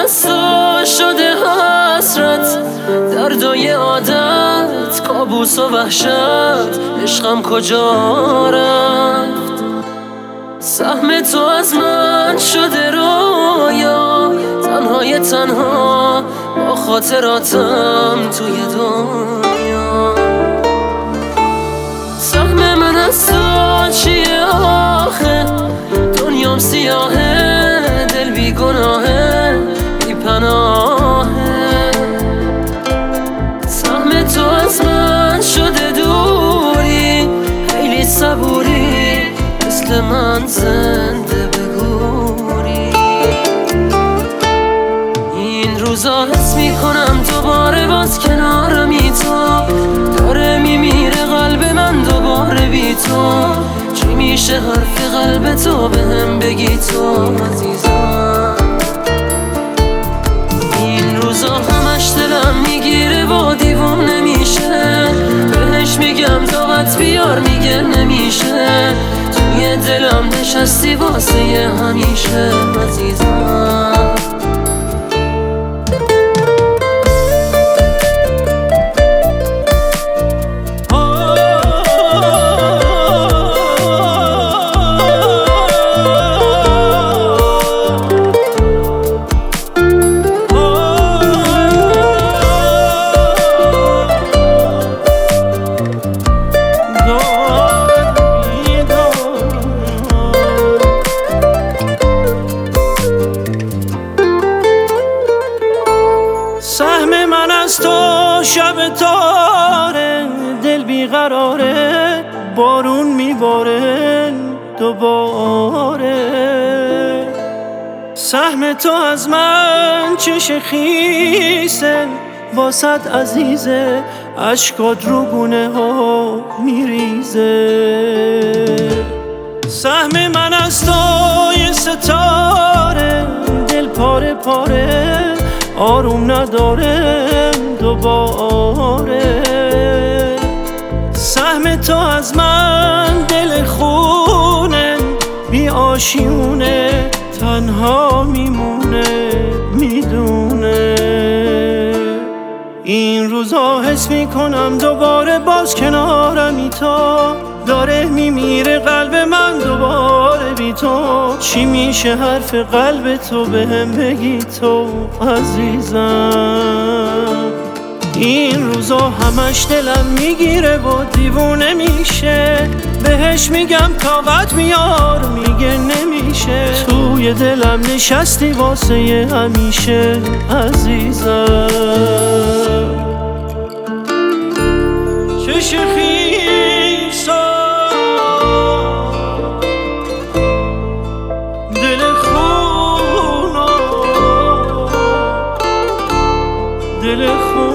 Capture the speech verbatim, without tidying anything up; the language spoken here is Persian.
از تو شده حسرت، دردای عادت، کابوس و وحشت، عشقم کجا رفت؟ سهم تو از من شده رویا، تنهای تنها با خاطراتم توی دنیا. سهم من از تو چیه آخه؟ دنیام سیاهه، دل بی گناهه، بی پناهه. سهم تو از من شده دوری، خیلی صبوری، مثل من زنده بگوری. این روزا حس میکنم دوباره باز کنارمی تو، داره میمیره قلب من دوباره بی تو. چی میشه حرف قلب تو بهم بگی تو عزیزم؟ این روزا همش دلم میگیره و دیوونه میشه، بهش میگم طاقت بیار میگه نمیشه. توی دلم نشستی واسه همیشه عزیزم. سهم من از تو شب تاره، دل بیقراره، بارون میباره دوباره. سهم تو از من چش خیسه، واسط عزیزه، اشکات رو گونه ها میریزه. سهم من از تو یه ستاره، دل پاره پاره، آروم نداره دوباره. سهم تو از من دل خونه، بی آشیونه، تنها میمونه میدونه. این روزا حس میکنم دوباره باز کنارمی تو، داره میمیره قلب من دوباره بی تو. چی میشه حرف قلب تو بهم بگی تو عزیزم؟ این روزا همش دلم میگیره و دیوونه میشه، بهش میگم طاقت میار میگه نمیشه. توی دلم نشستی واسه همیشه عزیزم. چش خیسا دل خونا، دل خونا